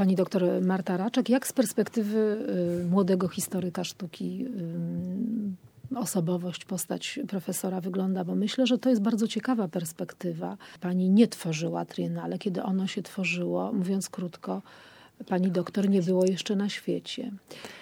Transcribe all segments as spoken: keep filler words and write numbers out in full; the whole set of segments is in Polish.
pani doktor Marta Raczek. Jak z perspektywy młodego historyka sztuki osobowość, postać profesora wygląda? Bo myślę, że to jest bardzo ciekawa perspektywa. Pani nie tworzyła triennale. Kiedy ono się tworzyło, mówiąc krótko, pani doktor nie było jeszcze na świecie.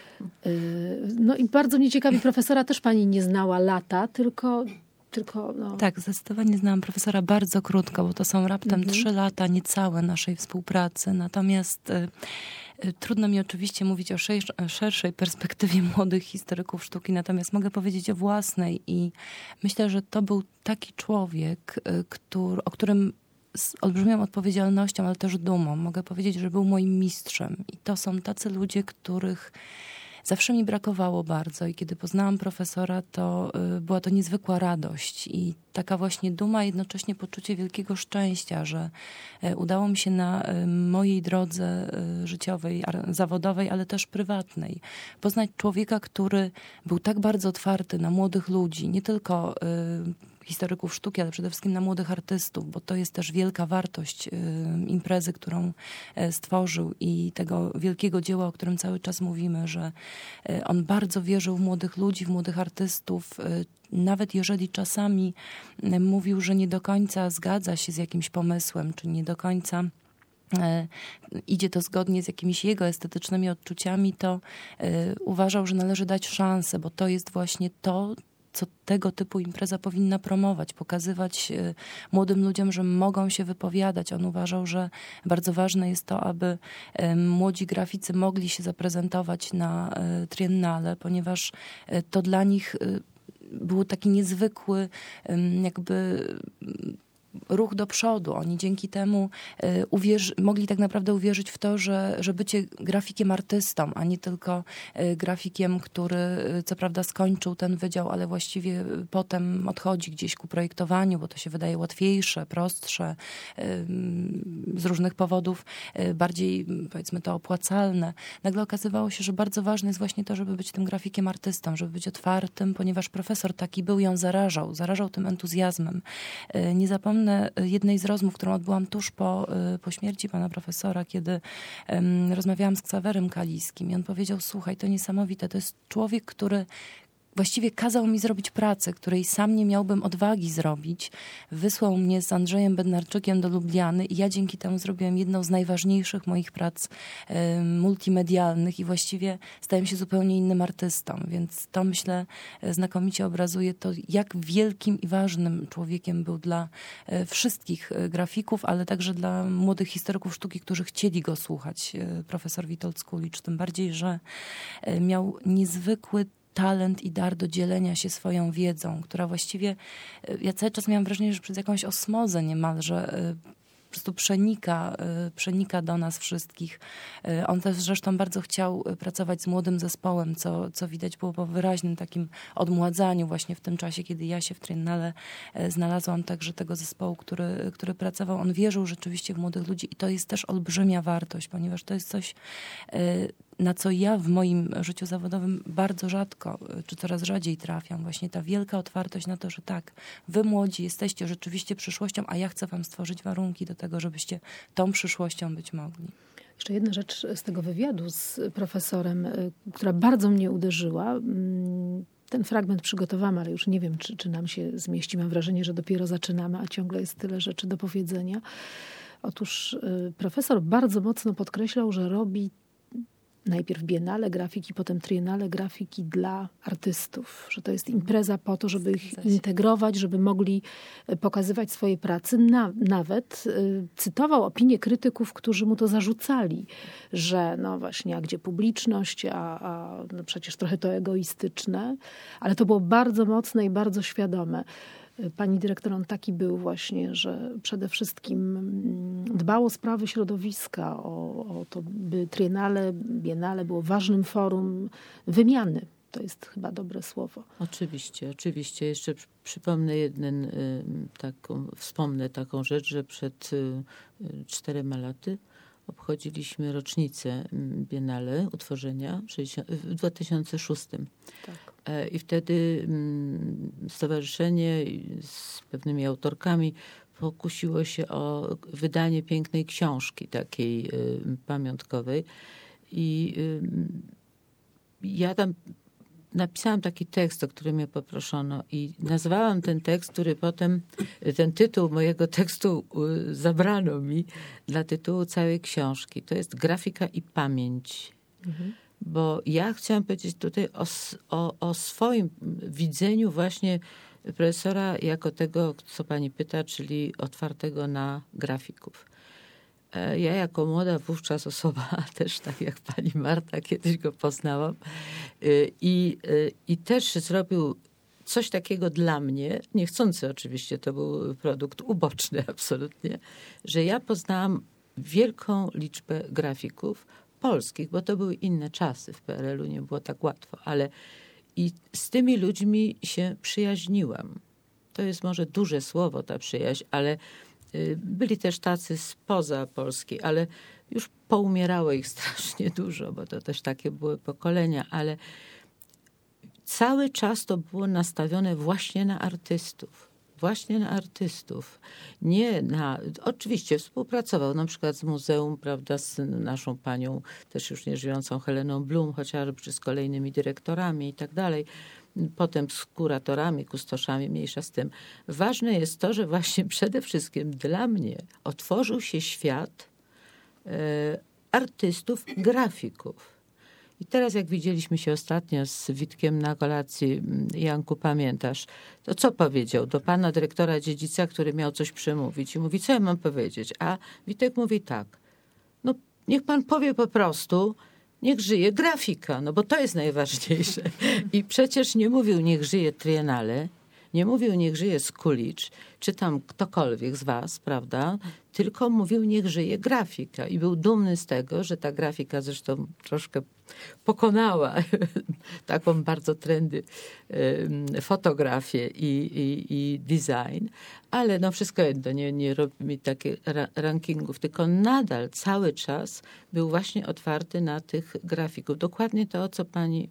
No i bardzo mnie ciekawi, profesora też pani nie znała lata, tylko... tylko no... Tak, zdecydowanie znałam profesora bardzo krótko, bo to są raptem Mhm. trzy lata niecałe naszej współpracy. Natomiast y, y, trudno mi oczywiście mówić o szerszej, szerszej perspektywie młodych historyków sztuki, natomiast mogę powiedzieć o własnej i myślę, że to był taki człowiek, y, który, o którym z olbrzymią odpowiedzialnością, ale też dumą mogę powiedzieć, że był moim mistrzem. I to są tacy ludzie, których zawsze mi brakowało bardzo i kiedy poznałam profesora, to y, była to niezwykła radość i taka właśnie duma, jednocześnie poczucie wielkiego szczęścia, że y, udało mi się na y, mojej drodze y, życiowej, a, zawodowej, ale też prywatnej poznać człowieka, który był tak bardzo otwarty na młodych ludzi, nie tylko y, historyków sztuki, ale przede wszystkim na młodych artystów, bo to jest też wielka wartość y, imprezy, którą y, stworzył i tego wielkiego dzieła, o którym cały czas mówimy, że y, on bardzo wierzył w młodych ludzi, w młodych artystów, y, nawet jeżeli czasami y, mówił, że nie do końca zgadza się z jakimś pomysłem, czy nie do końca idzie to zgodnie z jakimiś jego estetycznymi odczuciami, to y, uważał, że należy dać szansę, bo to jest właśnie to, co tego typu impreza powinna promować, pokazywać y, młodym ludziom, że mogą się wypowiadać. On uważał, że bardzo ważne jest to, aby y, młodzi graficy mogli się zaprezentować na y, triennale, ponieważ y, to dla nich y, był taki niezwykły y, jakby ruch do przodu. Oni dzięki temu y, uwierzy, mogli tak naprawdę uwierzyć w to, że, że bycie grafikiem artystą, a nie tylko y, grafikiem, który y, co prawda skończył ten wydział, ale właściwie y, potem odchodzi gdzieś ku projektowaniu, bo to się wydaje łatwiejsze, prostsze, y, z różnych powodów y, bardziej, powiedzmy to, opłacalne. Nagle okazywało się, że bardzo ważne jest właśnie to, żeby być tym grafikiem artystą, żeby być otwartym, ponieważ profesor taki był, ją zarażał, zarażał tym entuzjazmem. Y, nie zapomnę jednej z rozmów, którą odbyłam tuż po, po śmierci pana profesora, kiedy um, rozmawiałam z Ksawerem Kaliskim i on powiedział: słuchaj, to niesamowite, to jest człowiek, który właściwie kazał mi zrobić pracę, której sam nie miałbym odwagi zrobić. Wysłał mnie z Andrzejem Bednarczykiem do Lubliany i ja dzięki temu zrobiłem jedną z najważniejszych moich prac y, multimedialnych i właściwie stałem się zupełnie innym artystą. Więc to, myślę, znakomicie obrazuje to, jak wielkim i ważnym człowiekiem był dla y, wszystkich y, grafików, ale także dla młodych historyków sztuki, którzy chcieli go słuchać. Y, profesor Witold Skulicz, tym bardziej, że y, miał niezwykły talent i dar do dzielenia się swoją wiedzą, która właściwie, ja cały czas miałam wrażenie, że przez jakąś osmozę niemalże po prostu przenika, przenika do nas wszystkich. On też zresztą bardzo chciał pracować z młodym zespołem, co, co widać było po wyraźnym takim odmładzaniu właśnie w tym czasie, kiedy ja się w triennale znalazłam także tego zespołu, który, który pracował. On wierzył rzeczywiście w młodych ludzi i to jest też olbrzymia wartość, ponieważ to jest coś, na co ja w moim życiu zawodowym bardzo rzadko, czy coraz rzadziej trafiam. Właśnie ta wielka otwartość na to, że tak, wy młodzi jesteście rzeczywiście przyszłością, a ja chcę wam stworzyć warunki do tego, żebyście tą przyszłością być mogli. Jeszcze jedna rzecz z tego wywiadu z profesorem, która bardzo mnie uderzyła. Ten fragment przygotowałam, ale już nie wiem, czy, czy nam się zmieści. Mam wrażenie, że dopiero zaczynamy, a ciągle jest tyle rzeczy do powiedzenia. Otóż profesor bardzo mocno podkreślał, że robi najpierw biennale grafiki, potem triennale grafiki dla artystów. Że to jest impreza po to, żeby ich integrować, żeby mogli pokazywać swoje prace. Na, nawet y, cytował opinię krytyków, którzy mu to zarzucali, że no właśnie, a gdzie publiczność, a, a no przecież trochę to egoistyczne. Ale to było bardzo mocne i bardzo świadome. Pani dyrektor, on taki był właśnie, że przede wszystkim dbał o sprawy środowiska, o, o to, by triennale, biennale było ważnym forum wymiany. To jest chyba dobre słowo. Oczywiście, oczywiście. Jeszcze przypomnę jeden, taką, wspomnę taką rzecz, że przed czterema laty obchodziliśmy rocznicę Biennale utworzenia w dwa tysiące szóstym. Tak. I wtedy stowarzyszenie z pewnymi autorkami pokusiło się o wydanie pięknej książki takiej pamiątkowej. I ja tam napisałam taki tekst, o który mnie poproszono i nazwałam ten tekst, który potem, ten tytuł mojego tekstu zabrano mi dla tytułu całej książki. To jest Grafika i pamięć. Mhm. Bo ja chciałam powiedzieć tutaj o, o, o swoim widzeniu właśnie profesora jako tego, co pani pyta, czyli otwartego na grafików. Ja jako młoda wówczas osoba, też tak jak pani Marta, kiedyś go poznałam i, i też zrobił coś takiego dla mnie, niechcący oczywiście, to był produkt uboczny absolutnie, że ja poznałam wielką liczbę grafików polskich, bo to były inne czasy, w P R L u nie było tak łatwo, ale i z tymi ludźmi się przyjaźniłam. To jest może duże słowo, ta przyjaźń, ale byli też tacy spoza Polski, ale już poumierało ich strasznie dużo, bo to też takie były pokolenia, ale cały czas to było nastawione właśnie na artystów. Właśnie na artystów. Nie na... Oczywiście współpracował na przykład z muzeum, prawda, z naszą panią, też już nieżyjącą Heleną Blum, chociażby, czy z kolejnymi dyrektorami i tak dalej. Potem z kuratorami, kustoszami, mniejsza z tym. Ważne jest to, że właśnie przede wszystkim dla mnie otworzył się świat e, artystów, grafików. I teraz jak widzieliśmy się ostatnio z Witkiem na kolacji, Janku, pamiętasz, to co powiedział do pana dyrektora Dziedzica, który miał coś przemówić i mówi, co ja mam powiedzieć? A Witek mówi tak, no niech pan powie po prostu, niech żyje grafika, no bo to jest najważniejsze. I przecież nie mówił niech żyje Triennale, nie mówił niech żyje Skulicz, czy tam ktokolwiek z was, prawda? Tylko mówił niech żyje grafika. I był dumny z tego, że ta grafika zresztą troszkę pokonała taką bardzo trendy fotografię i, i, i design. Ale no wszystko jedno, nie, nie robi mi takich ra rankingów, tylko nadal cały czas był właśnie otwarty na tych grafików. Dokładnie to, o co pani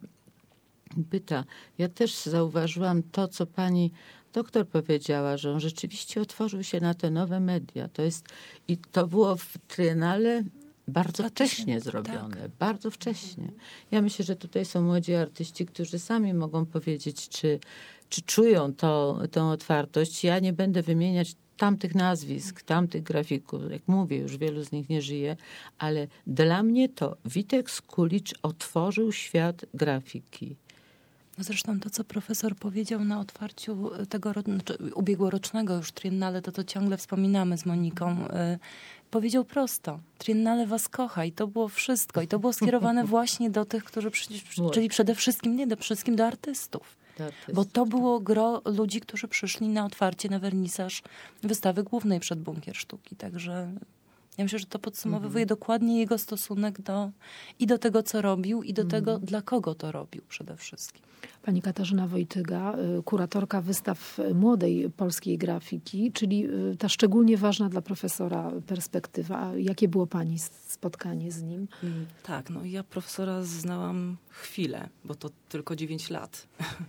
pyta. Ja też zauważyłam to, co pani doktor powiedziała, że on rzeczywiście otworzył się na te nowe media. To jest, i to było w Triennale bardzo wcześnie zrobione. Tak. Bardzo wcześnie. Ja myślę, że tutaj są młodzi artyści, którzy sami mogą powiedzieć, czy, czy czują to, tą otwartość. Ja nie będę wymieniać tamtych nazwisk, tamtych grafików. Jak mówię, już wielu z nich nie żyje, ale dla mnie to Witek Skulicz otworzył świat grafiki. Zresztą to, co profesor powiedział na otwarciu tego znaczy ubiegłorocznego już Triennale, to to ciągle wspominamy z Moniką. Powiedział prosto, Triennale was kocha i to było wszystko. I to było skierowane właśnie do tych, którzy przyszli, czyli przede wszystkim, nie do wszystkim do artystów. Do artystów. Bo to było gro ludzi, którzy przyszli na otwarcie, na wernisaż wystawy głównej przed Bunkier Sztuki. Także ja myślę, że to podsumowuje mhm. dokładnie jego stosunek do, i do tego, co robił, i do mhm. tego, dla kogo to robił przede wszystkim. Pani Katarzyna Wojtyga, kuratorka wystaw młodej polskiej grafiki, czyli ta szczególnie ważna dla profesora perspektywa. Jakie było pani spotkanie z nim? Tak, no ja profesora znałam chwilę, bo to tylko dziewięć lat.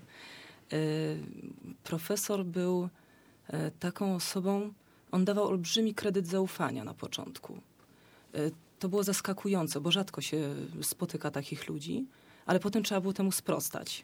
Profesor był taką osobą, on dawał olbrzymi kredyt zaufania na początku. To było zaskakujące, bo rzadko się spotyka takich ludzi, ale potem trzeba było temu sprostać.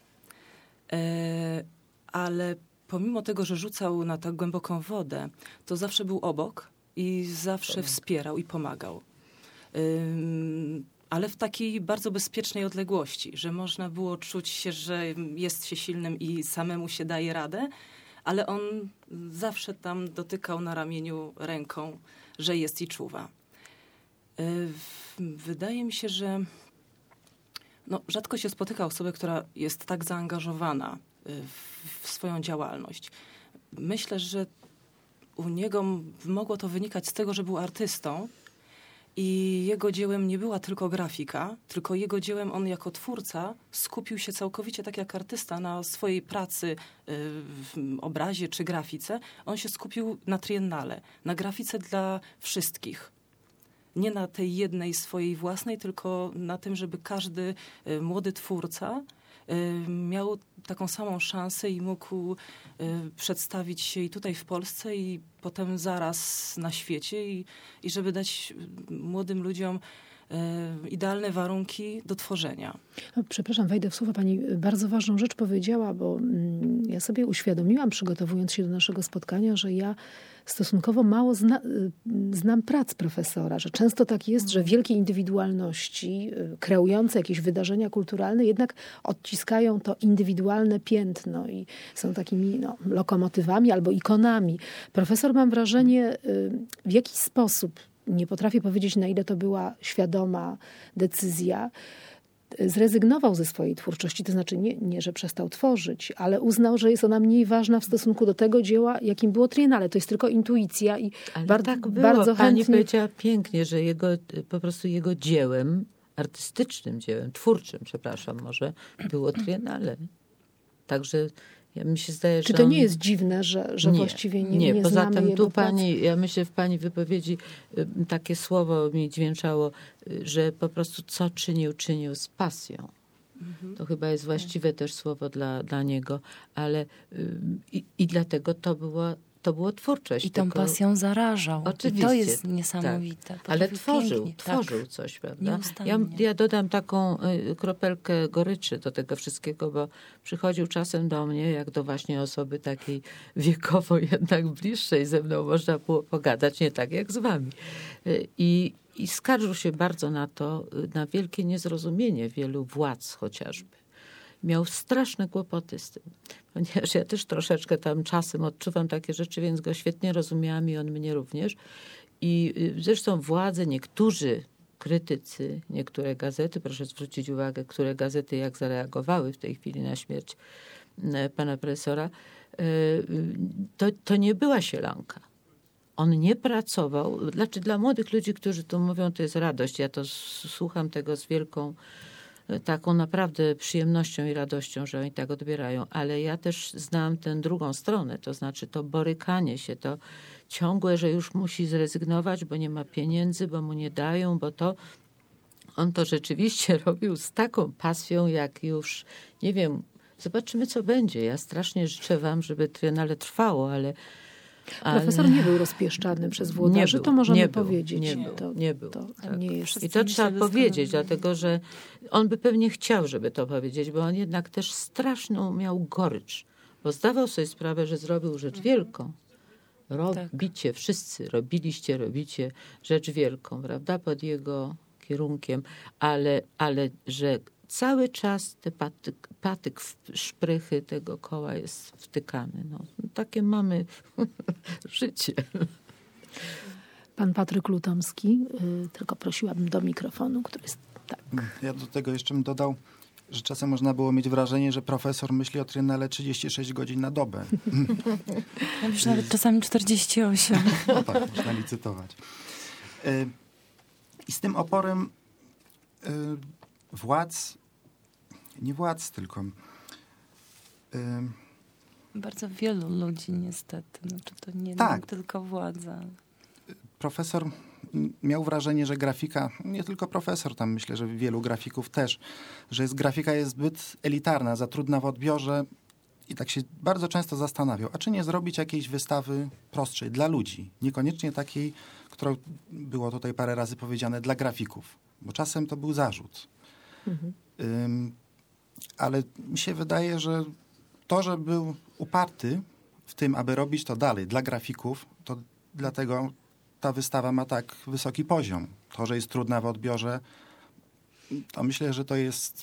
Ale pomimo tego, że rzucał na tak głęboką wodę, to zawsze był obok i zawsze wspierał i pomagał. Ale w takiej bardzo bezpiecznej odległości, że można było czuć się, że jest się silnym i samemu się daje radę, ale on zawsze tam dotykał na ramieniu ręką, że jest i czuwa. Wydaje mi się, że no, rzadko się spotyka osobę, która jest tak zaangażowana w, w swoją działalność. Myślę, że u niego mogło to wynikać z tego, że był artystą i jego dziełem nie była tylko grafika, tylko jego dziełem on jako twórca skupił się całkowicie tak jak artysta na swojej pracy w obrazie czy grafice. On się skupił na Triennale, na grafice dla wszystkich. Nie na tej jednej swojej własnej, tylko na tym, żeby każdy młody twórca miał taką samą szansę i mógł przedstawić się i tutaj w Polsce, i potem zaraz na świecie, i, i żeby dać młodym ludziom idealne warunki do tworzenia. No, przepraszam, wejdę w słowo. Pani bardzo ważną rzecz powiedziała, bo mm, ja sobie uświadomiłam, przygotowując się do naszego spotkania, że ja stosunkowo mało zna, znam prac profesora, że często tak jest, że wielkie indywidualności kreujące jakieś wydarzenia kulturalne jednak odciskają to indywidualne piętno i są takimi no, lokomotywami albo ikonami. Profesor, mam wrażenie, w jakiś sposób, nie potrafię powiedzieć, na ile to była świadoma decyzja, zrezygnował ze swojej twórczości. To znaczy nie, nie, że przestał tworzyć, ale uznał, że jest ona mniej ważna w stosunku do tego dzieła, jakim było Triennale. To jest tylko intuicja i ale bardzo, tak było. bardzo Pani chętnie... powiedziała pięknie, że jego, po prostu jego dziełem, artystycznym dziełem, twórczym, przepraszam, może było Triennale. Także ja mi się zdaje, Czy że to on... nie jest dziwne, że, że nie, właściwie nie, nie, nie poza znamy tym jego tu pracy? pani, ja myślę, w pani wypowiedzi y, takie słowo mi dźwięczało, y, że po prostu co czynił, czynił z pasją. Mhm. To chyba jest właściwe też słowo dla, dla niego, ale y, i, i dlatego to było, to było twórczość. I tą tylko... pasją zarażał. Oczywiście. I to jest niesamowite. Tak. Ale tworzył, pięknie. tworzył tak. coś, prawda? Nieustannie. Ja, ja dodam taką y, kropelkę goryczy do tego wszystkiego, bo przychodził czasem do mnie, jak do właśnie osoby takiej wiekowo jednak bliższej ze mną można było pogadać, nie tak jak z wami. Y, I I skarżył się bardzo na to, na wielkie niezrozumienie wielu władz chociażby. Miał straszne kłopoty z tym, ponieważ ja też troszeczkę tam czasem odczuwam takie rzeczy, więc go świetnie rozumiałam i on mnie również. I zresztą władze, niektórzy krytycy, niektóre gazety, proszę zwrócić uwagę, które gazety jak zareagowały w tej chwili na śmierć pana profesora, to, to nie była sielanka. On nie pracował, znaczy dla młodych ludzi, którzy tu mówią, to jest radość. Ja to słucham tego z wielką taką naprawdę przyjemnością i radością, że oni tak odbierają. Ale ja też znam tę drugą stronę, to znaczy to borykanie się, to ciągłe, że już musi zrezygnować, bo nie ma pieniędzy, bo mu nie dają, bo to... On to rzeczywiście robił z taką pasją, jak już, nie wiem, zobaczymy, co będzie. Ja strasznie życzę wam, żeby Triennale trwało, ale... Profesor ale... nie był rozpieszczany przez włodarzy, był, to możemy nie był, powiedzieć. Nie był, to, nie był. To, tak. nie jest... I to trzeba powiedzieć, dlatego że on by pewnie chciał, żeby to powiedzieć, bo on jednak też straszną miał gorycz, bo zdawał sobie sprawę, że zrobił rzecz wielką. Robicie, tak. Wszyscy robiliście, robicie rzecz wielką, prawda, pod jego kierunkiem, ale, ale że cały czas te patyk, patyk w szprychy tego koła jest wtykany. No, takie mamy życie. Pan Patryk Lutomski, yy, tylko prosiłabym do mikrofonu, który jest tak. Ja do tego jeszcze bym dodał, że czasem można było mieć wrażenie, że profesor myśli o Triennale trzydzieści sześć godzin na dobę. Ja już nawet czasami czterdzieści osiem. No tak, można licytować. Yy, I z tym oporem yy, władz, nie władz tylko. Yy, Bardzo wielu ludzi niestety. Znaczy to nie tak. tylko władza. Profesor miał wrażenie, że grafika, nie tylko profesor, tam myślę, że wielu grafików też, że jest, grafika jest zbyt elitarna, za trudna w odbiorze i tak się bardzo często zastanawiał, a czy nie zrobić jakiejś wystawy prostszej dla ludzi, niekoniecznie takiej, która było tutaj parę razy powiedziane, dla grafików, bo czasem to był zarzut. Mhm. Um, ale mi się wydaje, że to, że był uparty w tym, aby robić to dalej dla grafików, to dlatego ta wystawa ma tak wysoki poziom. To, że jest trudna w odbiorze, to myślę, że to jest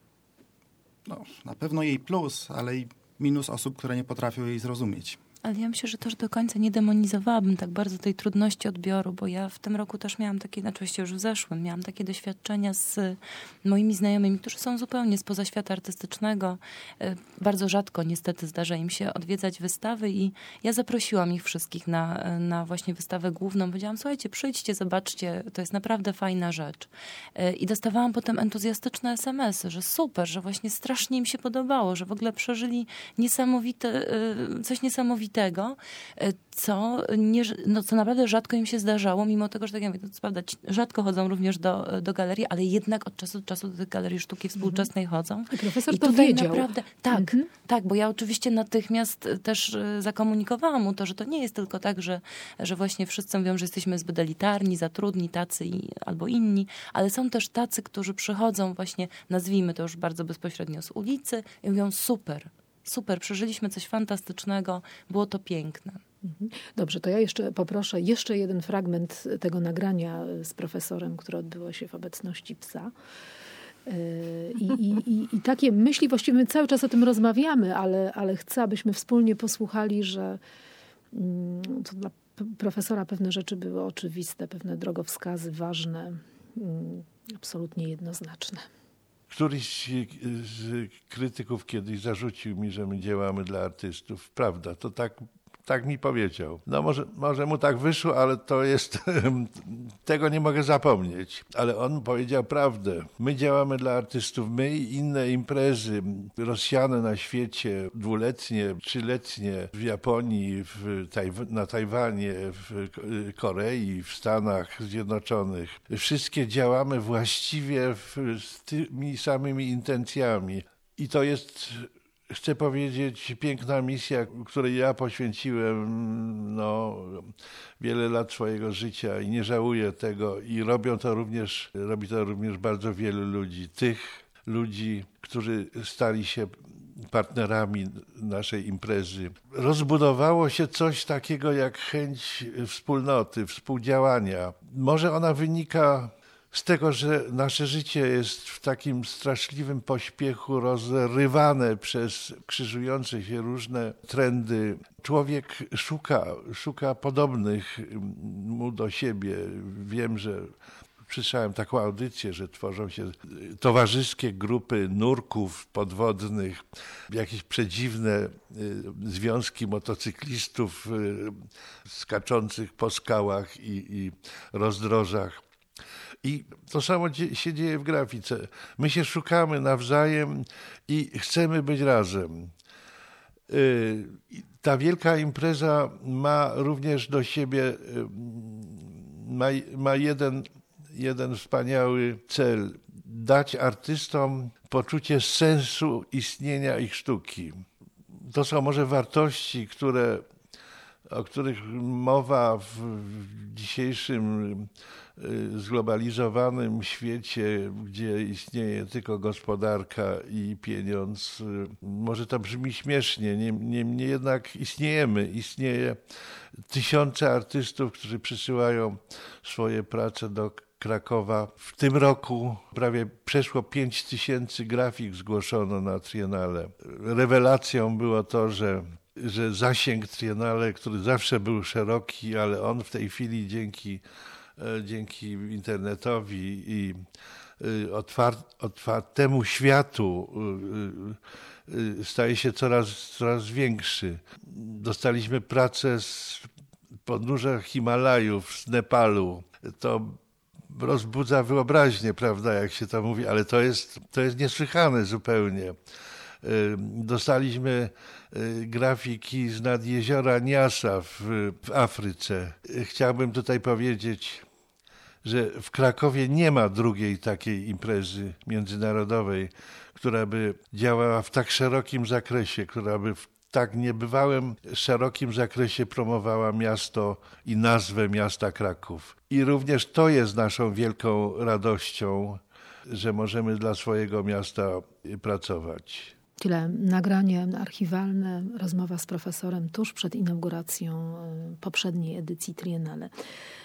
no, na pewno jej plus, ale i minus osób, które nie potrafią jej zrozumieć. Ale ja myślę, że też do końca nie demonizowałabym tak bardzo tej trudności odbioru, bo ja w tym roku też miałam takie, znaczy oczywiście już w zeszłym, miałam takie doświadczenia z moimi znajomymi, którzy są zupełnie spoza świata artystycznego. Bardzo rzadko niestety zdarza im się odwiedzać wystawy i ja zaprosiłam ich wszystkich na, na właśnie wystawę główną. Powiedziałam, słuchajcie, przyjdźcie, zobaczcie, to jest naprawdę fajna rzecz. I dostawałam potem entuzjastyczne es em esy, że super, że właśnie strasznie im się podobało, że w ogóle przeżyli niesamowite, coś niesamowitego. niesamowitego, co, nie, no, co naprawdę rzadko im się zdarzało, mimo tego, że tak jak mówię, to co prawda rzadko chodzą również do, do galerii, ale jednak od czasu do czasu do tych galerii sztuki współczesnej chodzą. I profesor I to tutaj wiedział. Naprawdę, tak, Mhm. tak, bo ja oczywiście natychmiast też zakomunikowałam mu to, że to nie jest tylko tak, że, że właśnie wszyscy mówią, że jesteśmy zbyt elitarni, zatrudni, tacy i, albo inni, ale są też tacy, którzy przychodzą właśnie, nazwijmy to już bardzo bezpośrednio z ulicy i mówią super, super, przeżyliśmy coś fantastycznego, było to piękne. Dobrze, to ja jeszcze poproszę jeszcze jeden fragment tego nagrania z profesorem, które odbyło się w obecności psa. I, i, i, i takie myśli, właściwie my cały czas o tym rozmawiamy, ale, ale chcę, abyśmy wspólnie posłuchali, że to dla profesora pewne rzeczy były oczywiste, pewne drogowskazy ważne, absolutnie jednoznaczne. Któryś z krytyków kiedyś zarzucił mi, że my działamy dla artystów. Prawda, to tak, tak mi powiedział. No może, może mu tak wyszło, ale to jest, tego nie mogę zapomnieć. Ale on powiedział prawdę. My działamy dla artystów, my i inne imprezy rozsiane na świecie, dwuletnie, trzyletnie, w Japonii, w Tajw- na Tajwanie, w Korei, w Stanach Zjednoczonych. Wszystkie działamy właściwie w, z tymi samymi intencjami. I to jest... Chcę powiedzieć, piękna misja, której ja poświęciłem no, wiele lat swojego życia i nie żałuję tego. I robią to również, robi to również bardzo wielu ludzi. Tych ludzi, którzy stali się partnerami naszej imprezy. Rozbudowało się coś takiego jak chęć wspólnoty, współdziałania. Może ona wynika z tego, że nasze życie jest w takim straszliwym pośpiechu rozrywane przez krzyżujące się różne trendy. Człowiek szuka, szuka podobnych mu do siebie. Wiem, że słyszałem taką audycję, że tworzą się towarzyskie grupy nurków podwodnych, jakieś przedziwne związki motocyklistów skaczących po skałach i, i rozdrożach. I to samo się dzieje w grafice. My się szukamy nawzajem i chcemy być razem. Ta wielka impreza ma również do siebie, ma, ma jeden, jeden wspaniały cel. Dać artystom poczucie sensu istnienia ich sztuki. To są może wartości, które, o których mowa w dzisiejszym zglobalizowanym świecie, gdzie istnieje tylko gospodarka i pieniądz. Może to brzmi śmiesznie, niemniej jednak istniejemy. Istnieje tysiące artystów, którzy przysyłają swoje prace do Krakowa. W tym roku prawie przeszło pięć tysięcy grafik zgłoszono na Triennale. Rewelacją było to, że że zasięg Triennale, który zawsze był szeroki, ale on w tej chwili dzięki dzięki internetowi i otwar- otwartemu światu staje się coraz, coraz większy. Dostaliśmy pracę z podnóża Himalajów, z Nepalu. To rozbudza wyobraźnię, prawda, jak się to mówi, ale to jest, to jest niesłychane zupełnie. Dostaliśmy grafiki z nad jeziora Niasa w, w Afryce. Chciałbym tutaj powiedzieć, że w Krakowie nie ma drugiej takiej imprezy międzynarodowej, która by działała w tak szerokim zakresie, która by w tak niebywałym, szerokim zakresie promowała miasto i nazwę miasta Kraków. I również to jest naszą wielką radością, że możemy dla swojego miasta pracować. Tyle nagranie archiwalne, rozmowa z profesorem tuż przed inauguracją poprzedniej edycji Triennale.